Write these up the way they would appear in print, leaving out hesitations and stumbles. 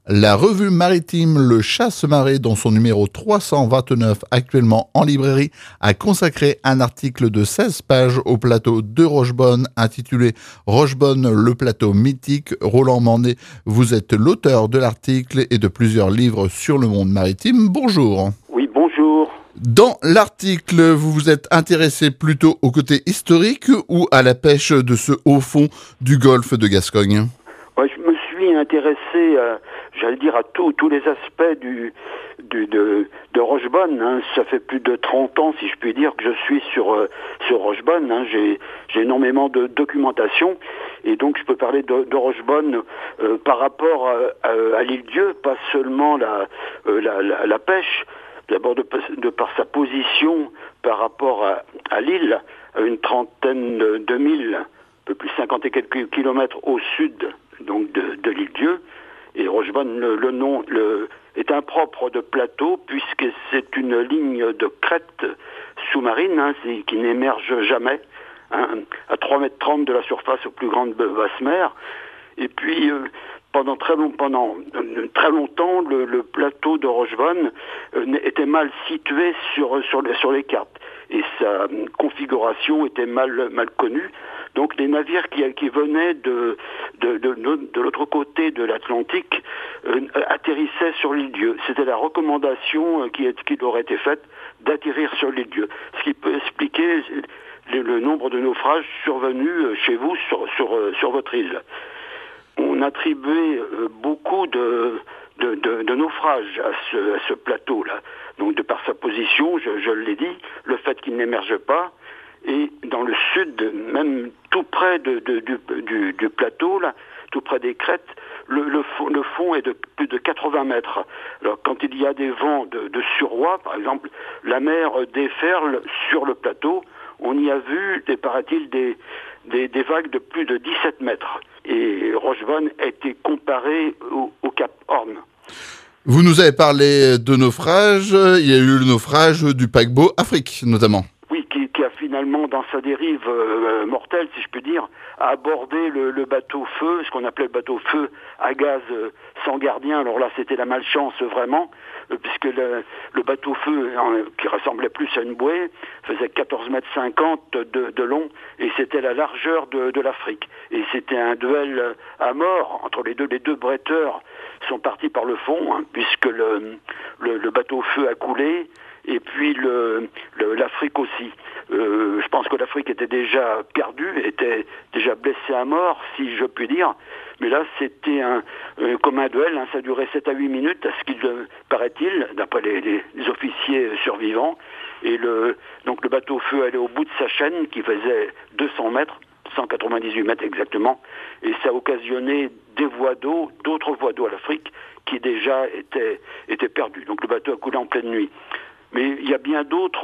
La revue maritime Le Chasse-Marée, dans son numéro 329, actuellement en librairie, a consacré un article de 16 pages au plateau de Rochebonne, intitulé « Rochebonne, le plateau mythique ». Roland Mandé, vous êtes l'auteur de l'article et de plusieurs livres sur le monde maritime. Bonjour. Oui, bonjour. Dans l'article, vous vous êtes intéressé plutôt au côté historique ou à la pêche de ce haut fond du golfe de Gascogne ? Ouais, je me suis intéressé, j'allais dire, à tous les aspects de Rochebonne. Hein. Ça fait plus de 30 ans, si je puis dire, que je suis sur Rochebonne. Hein. J'ai énormément de documentation et donc je peux parler de Rochebonne par rapport à l'île-Dieu, pas seulement la pêche. D'abord de par sa position par rapport à l'île, à une trentaine de milles, un peu plus 50 et quelques kilomètres au sud donc de l'île-Dieu. Et Rochebonne, le nom est impropre de plateau puisque c'est une ligne de crête sous-marine qui n'émerge jamais, à 3,30 m de la surface aux plus grandes basse mer. Et puis pendant très longtemps, le plateau de Rochebonne était mal situé sur les cartes et sa configuration était mal connue. Donc les navires qui venaient de l'autre côté de l'Atlantique atterrissaient sur l'île-Dieu. C'était la recommandation qui leur a été faite d'atterrir sur l'île-Dieu. Ce qui peut expliquer le nombre de naufrages survenus chez vous sur votre île. On attribuait beaucoup de naufrages à ce plateau-là. Donc de par sa position, je l'ai dit, le fait qu'il n'émerge pas, et dans le sud, même tout près du plateau, là, tout près des crêtes, le fond est de plus de 80 mètres. Alors quand il y a des vents de surroi, par exemple, la mer déferle sur le plateau. On y a vu, paraît-il, des vagues de plus de 17 mètres. Et Rochebonne a été comparée au Cap Horn. Vous nous avez parlé de naufrage. Il y a eu le naufrage du paquebot Afrique, notamment. Oui, qui a finalement, dans sa dérive mortelle, si je puis dire, a abordé le bateau-feu, ce qu'on appelait le bateau-feu à gaz sans gardien. Alors là, c'était la malchance vraiment, puisque le bateau-feu, qui ressemblait plus à une bouée, faisait 14,50 m de long, et c'était la largeur de l'Afrique. Et c'était un duel à mort entre les deux. Les deux bretteurs sont partis par le fond, puisque le bateau-feu a coulé, et puis l'Afrique aussi. Je pense que l'Afrique était déjà perdue, était déjà blessée à mort, si je puis dire. Mais là, c'était comme un duel, ça a duré 7 à 8 minutes, à ce qu'il paraît-il, d'après les officiers survivants. Et donc le bateau-feu allait au bout de sa chaîne, qui faisait 200 mètres, 198 mètres exactement, et ça a occasionné d'autres voies d'eau à l'Afrique, qui déjà étaient perdues. Donc le bateau a coulé en pleine nuit. Mais il y a bien d'autres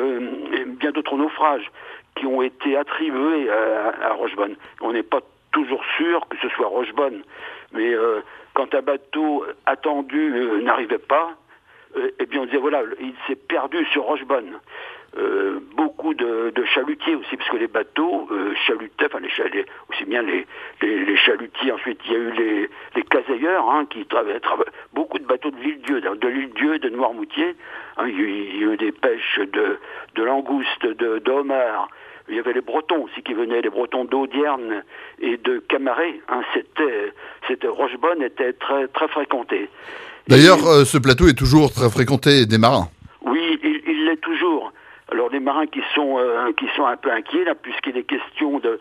naufrages qui ont été attribués à Rochebonne. On n'est pas toujours sûr que ce soit Rochebonne, mais quand un bateau attendu n'arrivait pas, eh bien on disait voilà, il s'est perdu sur Rochebonne. Beaucoup de chalutiers aussi, parce que les bateaux chalutaient, aussi bien les chalutiers. Ensuite, il y a eu les casailleurs qui travaillaient beaucoup de bateaux de l'île-Dieu et de Noirmoutier. Il y a eu des pêches de langoustes, d'homards. Il y avait les Bretons aussi qui venaient, les Bretons d'Audierne et de Camaret. Rochebonne était très, très fréquenté. D'ailleurs, ce plateau est toujours très fréquenté des marins. Oui, il l'est toujours. Alors les marins qui sont un peu inquiets là, puisqu'il est question de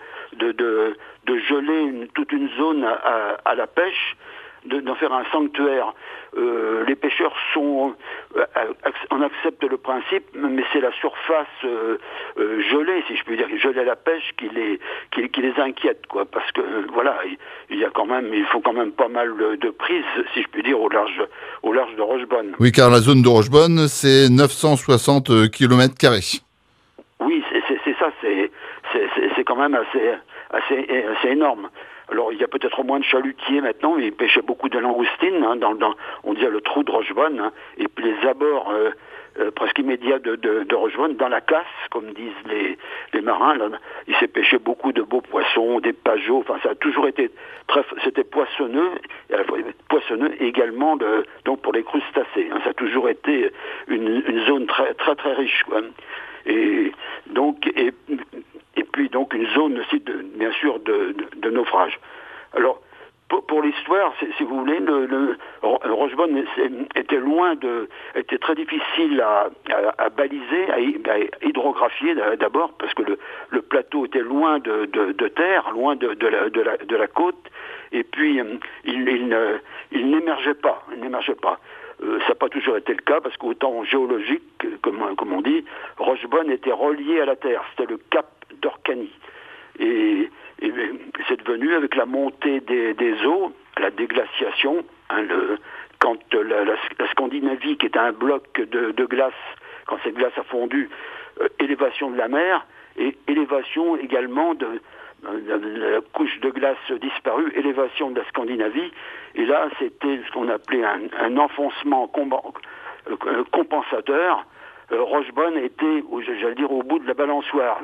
geler toute une zone à la pêche, d'en faire un sanctuaire. Les pêcheurs on accepte le principe, mais c'est la surface gelée, si je peux dire, gelée à la pêche qui les inquiète, quoi, parce que voilà, il faut quand même pas mal de prises, si je puis dire, au large de Rochebonne. Oui, car la zone de Rochebonne, c'est 960 km². Oui, c'est ça, c'est quand même assez énorme. Alors il y a peut-être moins de chalutiers maintenant, mais ils pêchaient beaucoup de langoustines, on disait le trou de Rochebonne, et puis les abords presque immédiat de Rochebonne, dans la casse, comme disent les marins. Là, il s'est pêché beaucoup de beaux poissons, des pageaux. Enfin, ça a toujours été c'était poissonneux, également donc pour les crustacés. Hein, ça a toujours été une zone très très très riche, quoi. Et puis donc une zone aussi bien sûr de naufrage. Alors pour l'histoire, si vous voulez, Rochebonne était très difficile à baliser, à hydrographier d'abord, parce que le plateau était loin de terre, loin de la côte, et puis il n'émergeait pas. Ça n'a pas toujours été le cas, parce qu'au temps géologique, comme on dit, Rochebonne était relié à la terre. C'était le cap d'Orcanie. Et c'est devenu, avec la montée des eaux, la déglaciation, hein, quand la Scandinavie, qui était un bloc de glace, quand cette glace a fondu, élévation de la mer, et élévation également de la couche de glace disparue, élévation de la Scandinavie, et là c'était ce qu'on appelait un enfoncement compensateur. Rochebonne était, j'allais dire, au bout de la balançoire.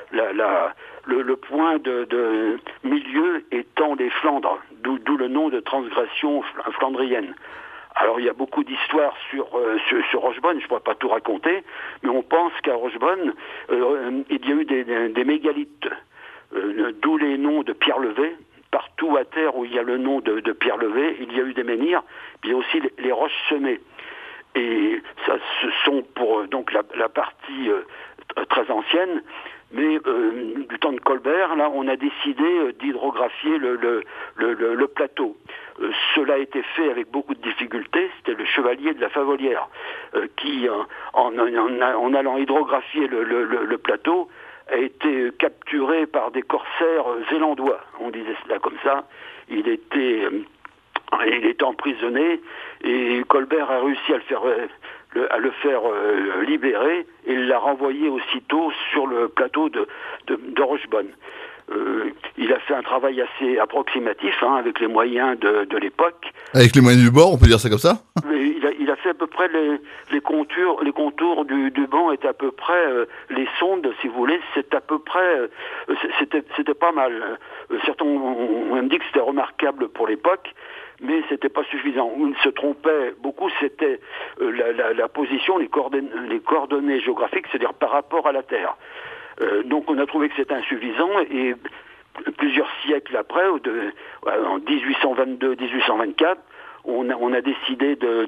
Le point de milieu étant les Flandres, d'où le nom de transgression flandrienne. Alors il y a beaucoup d'histoires sur Rochebonne, je ne pourrais pas tout raconter, mais on pense qu'à Rochebonne, il y a eu des mégalithes, d'où les noms de pierre levée. Partout à terre où il y a le nom de pierre levée, il y a eu des menhirs, puis il y a aussi les roches semées. Et ça, ce sont pour donc la partie très ancienne, mais du temps de Colbert, là, on a décidé d'hydrographier le plateau. Cela a été fait avec beaucoup de difficultés. C'était le chevalier de la Favolière qui, en allant hydrographier le plateau, a été capturé par des corsaires zélandois. On disait cela comme ça. Il était emprisonné, et Colbert a réussi à le faire libérer, et il l'a renvoyé aussitôt sur le plateau de Rochebonne. Il a fait un travail assez approximatif, hein, avec les moyens de l'époque. Avec les moyens du bord, on peut dire ça comme ça? Il a fait à peu près les contours du banc étaient à peu près les sondes, si vous voulez, c'est à peu près c'était pas mal. Certains on me dit que c'était remarquable pour l'époque, mais c'était pas suffisant. Où il se trompait beaucoup, c'était la position, les coordonnées géographiques, c'est-à-dire par rapport à la Terre. Donc on a trouvé que c'était insuffisant, et plusieurs siècles après, en 1822-1824, on a décidé de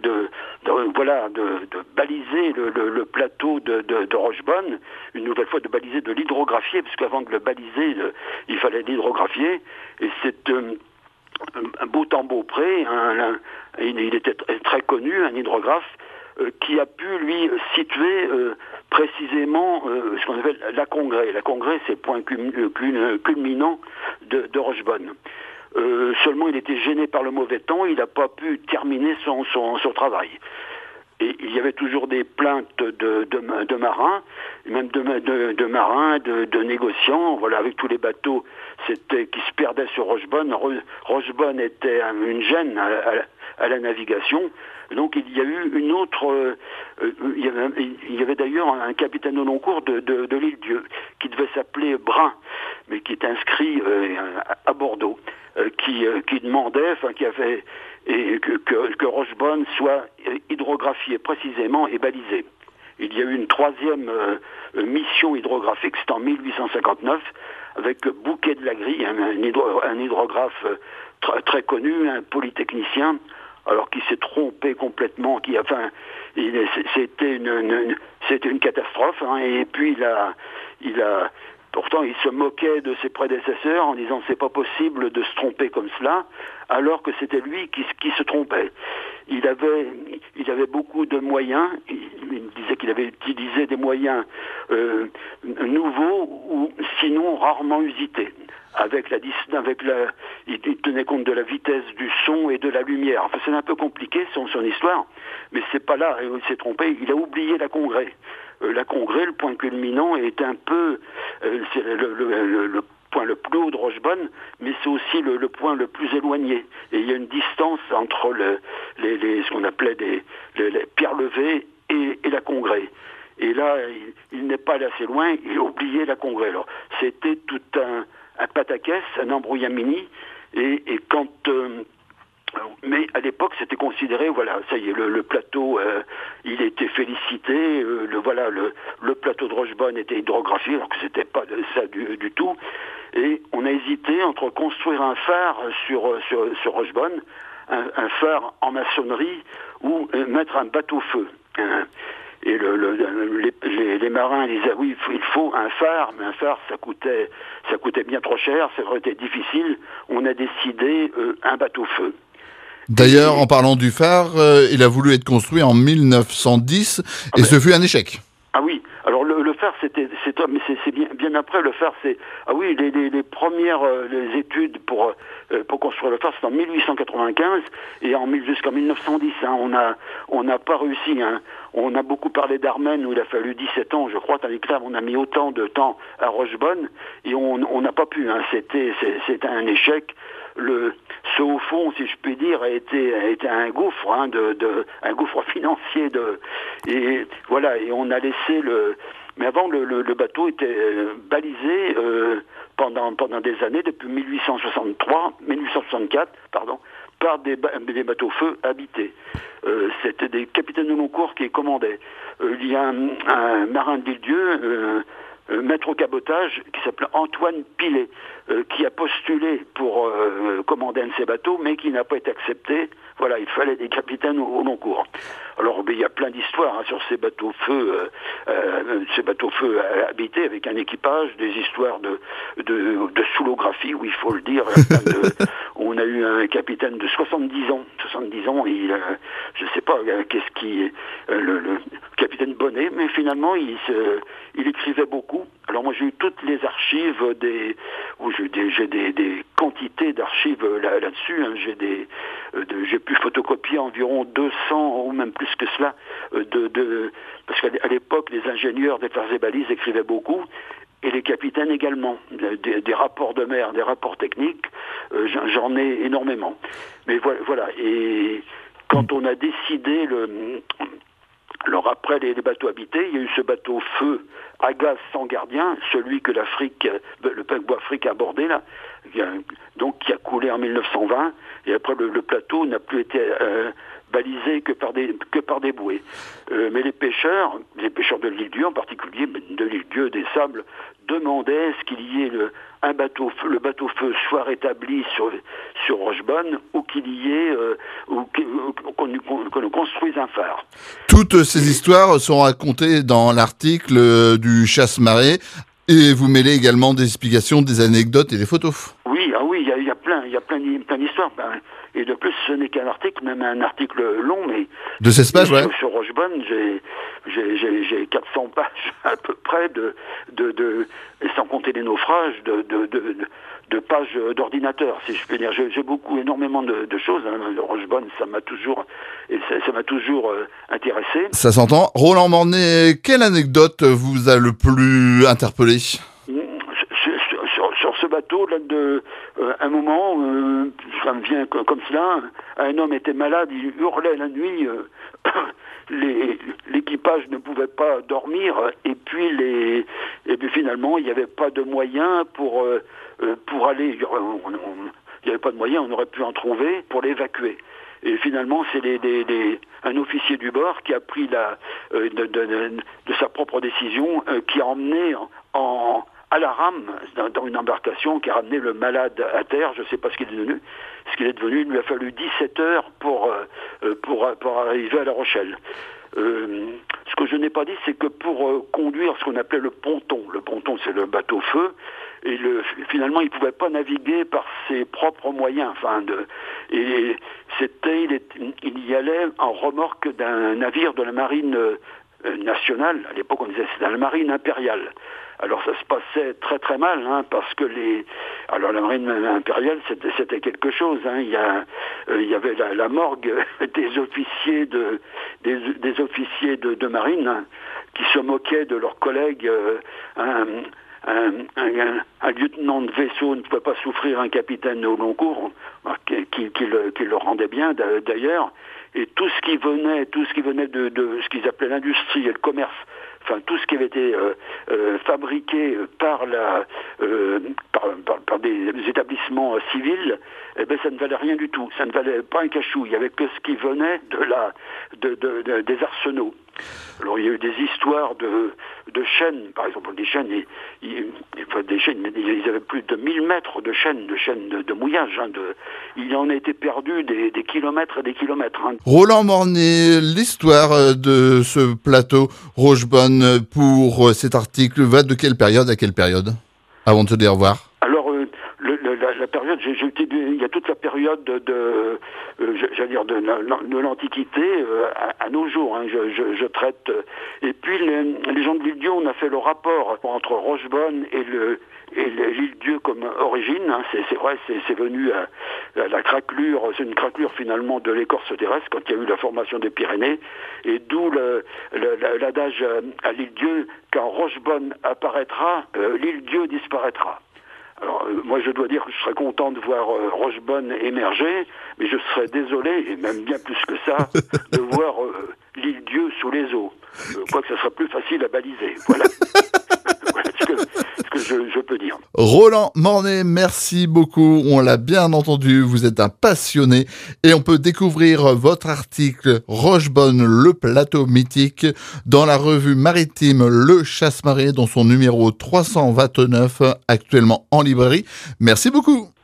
baliser le plateau de Rochebonne, une nouvelle fois de baliser, de l'hydrographier, parce qu'avant de le baliser, il fallait l'hydrographier, et c'est un Beautemps-Beaupré, il était très connu, un hydrographe, qui a pu, lui, situer précisément ce qu'on appelle la Congrès. La Congrès, c'est le point culminant de Rochebonne. Seulement, il était gêné par le mauvais temps, il n'a pas pu terminer son travail. Et il y avait toujours des plaintes de marins, même de marins, de négociants, voilà, avec tous les bateaux qui se perdaient sur Rochebonne. Rochebonne était une gêne à la navigation. Donc il y a eu une autre... il y avait d'ailleurs un capitaine au long cours de l'île Dieu, qui devait s'appeler Brun, mais qui est inscrit à Bordeaux, qui demandait, enfin qui avait... et que Rochebonne soit hydrographiée précisément et balisée. Il y a eu une troisième mission hydrographique, c'est en 1859, avec Bouquet de la Grille, un hydrographe très connu, un polytechnicien, alors qui s'est trompé complètement, c'était une catastrophe, hein, et puis pourtant, il se moquait de ses prédécesseurs en disant c'est pas possible de se tromper comme cela, alors que c'était lui qui se trompait. Il avait beaucoup de moyens. Il disait qu'il avait utilisé des moyens nouveaux ou sinon rarement usités. Il tenait compte de la vitesse du son et de la lumière. Enfin, c'est un peu compliqué son histoire, mais c'est pas là où il s'est trompé. Il a oublié la Congrès. La Congrès, le point culminant, est un peu c'est le point le plus haut de Rochebonne, mais c'est aussi le point le plus éloigné. Et il y a une distance entre ce qu'on appelait les pierres levées et la Congrès. Et là, il n'est pas allé assez loin, il a oublié la Congrès. Alors, c'était tout un pataquès, un embrouillamini, et quand... mais à l'époque, c'était considéré, voilà, ça y est, le plateau, il était félicité, le plateau de Rochebonne était hydrographié, alors que c'était pas ça du tout. Et on a hésité entre construire un phare sur Rochebonne, un phare en maçonnerie, ou mettre un bateau-feu. Et les marins disaient oui, il faut un phare, mais un phare ça coûtait bien trop cher, ça aurait été difficile. On a décidé un bateau-feu. D'ailleurs, en parlant du phare, il a voulu être construit en 1910 et ce fut un échec. Ah oui, alors le phare c'est bien après le phare c'est les premières les études pour construire le phare c'est en 1895 et jusqu'en 1910 on n'a pas réussi on a beaucoup parlé d'Armen où il a fallu 17 ans je crois tandis que là on a mis autant de temps à Rochebonne et on n'a pas pu c'était un échec. Ce haut fond, si je puis dire, a été un gouffre, un gouffre financier et voilà, et on a laissé mais avant le bateau était balisé pendant des années, depuis 1864, par des bateaux-feux habités. C'était des capitaines de long cours qui commandaient. Il y a un marin de l'Île-Dieu, maître au cabotage, qui s'appelait Antoine Pilet, qui a postulé pour commander un de ces bateaux, mais qui n'a pas été accepté. Voilà, il fallait des capitaines au long cours. Alors, il y a plein d'histoires sur ces bateaux-feux habités avec un équipage, des histoires de soolographie, oui, il faut le dire. On a eu un capitaine de 70 ans, je sais pas, le capitaine Bonnet, mais finalement, il écrivait beaucoup. Alors moi, j'ai eu toutes les archives j'ai des quantités d'archives là-dessus. J'ai pu photocopier environ 200 ou même plus que cela parce qu'à l'époque, les ingénieurs des phares et balises écrivaient beaucoup. Et les capitaines également, des rapports de mer, des rapports techniques, j'en ai énormément. Mais voilà. Et quand on a décidé alors après les bateaux habités, il y a eu ce bateau-feu à gaz sans gardien, celui que le paquebot Afrique a abordé là, donc qui a coulé en 1920. Et après le plateau n'a plus été balisé que par des bouées. Mais les pêcheurs de l'Île-Dieu en particulier, de l'Île-Dieu des Sables, demandaient ce qu'il y ait le bateau-feu soit rétabli sur Rochebonne ou qu'il y ait qu'on construise un phare. Toutes ces histoires sont racontées dans l'article du Chasse-Marée et vous mêlez également des explications, des anecdotes et des photos. Oui, il y a plein d'histoires. Et de plus, ce n'est qu'un article, même un article long, mais de 16 pages, ouais. Sur Rochebonne, j'ai 400 pages à peu près et sans compter les naufrages, de pages d'ordinateur, si je peux dire. J'ai énormément de choses. Rochebonne, ça m'a toujours intéressé. Ça s'entend. Roland Mornay, quelle anecdote vous a le plus interpellé ? Sur ce bateau, là, un moment, ça me vient comme cela, un homme était malade, il hurlait la nuit, l'équipage ne pouvait pas dormir, et puis finalement, il n'y avait pas de moyens pour aller, il n'y avait pas de moyens, on aurait pu en trouver pour l'évacuer. Et finalement, c'est un officier du bord qui a pris de sa propre décision, qui a emmené à la rame, dans une embarcation, qui a ramené le malade à terre. Je ne sais pas ce qu'il est devenu. Il lui a fallu 17 heures pour arriver à La Rochelle. Ce que je n'ai pas dit, c'est que pour conduire ce qu'on appelait le ponton c'est le bateau-feu, et finalement il ne pouvait pas naviguer par ses propres moyens. Il y allait en remorque d'un navire de la marine nationale. À l'époque on disait c'était la marine impériale. Alors ça se passait très très mal, parce que la marine impériale c'était quelque chose. Il y avait la morgue des officiers de marine qui se moquaient de leurs collègues. Un lieutenant de vaisseau ne pouvait pas souffrir un capitaine au long cours, qui le rendait bien d'ailleurs. et tout ce qui venait de ce qu'ils appelaient l'industrie et le commerce, enfin tout ce qui avait été fabriqué par des établissements civils, eh ben ça ne valait rien du tout, ça ne valait pas un cachou. Il y avait que ce qui venait des arsenaux. Alors il y a eu des histoires de chaînes, par exemple des chaînes, ils avaient plus de 1000 mètres de chaînes de mouillage. Il en a été perdu des kilomètres et des kilomètres. Roland Mornet, l'histoire de ce plateau Rochebonne pour cet article va de quelle période à quelle période? Avant de se dire au revoir. Alors la période, il y a toute la période de l'Antiquité à nos jours. Je traite. Et puis les gens de l'Île-Dieu, on a fait le rapport entre Rochebonne et l'Île-Dieu comme origine. C'est vrai, c'est venu à la craquelure. C'est une craquelure finalement de l'écorce terrestre quand il y a eu la formation des Pyrénées. Et d'où l'adage à l'Île-Dieu, quand Rochebonne apparaîtra, l'Île-Dieu disparaîtra. Alors moi je dois dire que je serais content de voir Rochebonne émerger, mais je serais désolé, et même bien plus que ça, de voir l'Île-Dieu sous les eaux. Quoique ça sera plus facile à baliser. Voilà. Voilà ce que je peux dire. Roland Mornet, merci beaucoup. On l'a bien entendu, vous êtes un passionné et on peut découvrir votre article Rochebonne, le plateau mythique dans la revue maritime Le Chasse-Marée dans son numéro 329 actuellement en librairie. Merci beaucoup.